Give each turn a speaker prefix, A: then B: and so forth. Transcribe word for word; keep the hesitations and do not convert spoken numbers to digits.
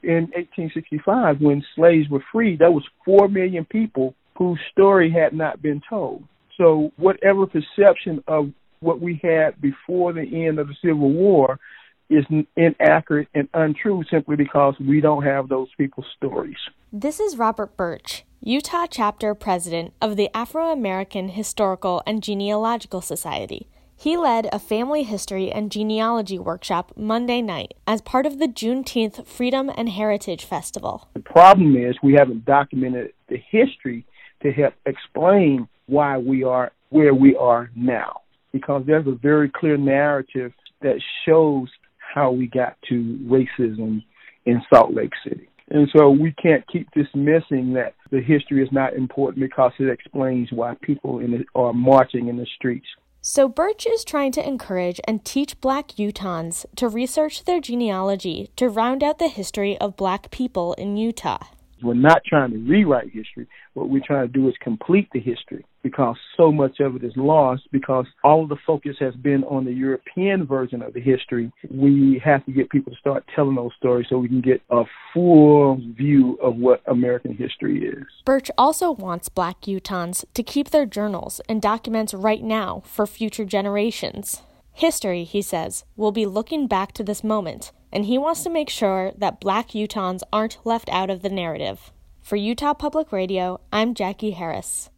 A: In eighteen sixty-five, when slaves were freed, there was four million people whose story had not been told. So whatever perception of what we had before the end of the Civil War is inaccurate and untrue simply because we don't have those people's stories.
B: This is Robert Birch, Utah chapter president of the Afro-American Historical and Genealogical Society. He led a family history and genealogy workshop Monday night as part of the Juneteenth Freedom and Heritage Festival.
A: The problem is we haven't documented the history to help explain why we are where we are now, because there's a very clear narrative that shows how we got to racism in Salt Lake City. And so we can't keep dismissing that the history is not important because it explains why people in the, are marching in the streets.
B: So Birch is trying to encourage and teach Black Utahns to research their genealogy to round out the history of Black people in Utah.
A: We're not trying to rewrite history. What we're trying to do is complete the history, because so much of it is lost because all of the focus has been on the European version of the history. We have to get people to start telling those stories so we can get a full view of what American history is.
B: Birch also wants Black Utahns to keep their journals and documents right now for future generations. History, he says, will be looking back to this moment, and he wants to make sure that Black Utahns aren't left out of the narrative. For Utah Public Radio, I'm Jackie Harris.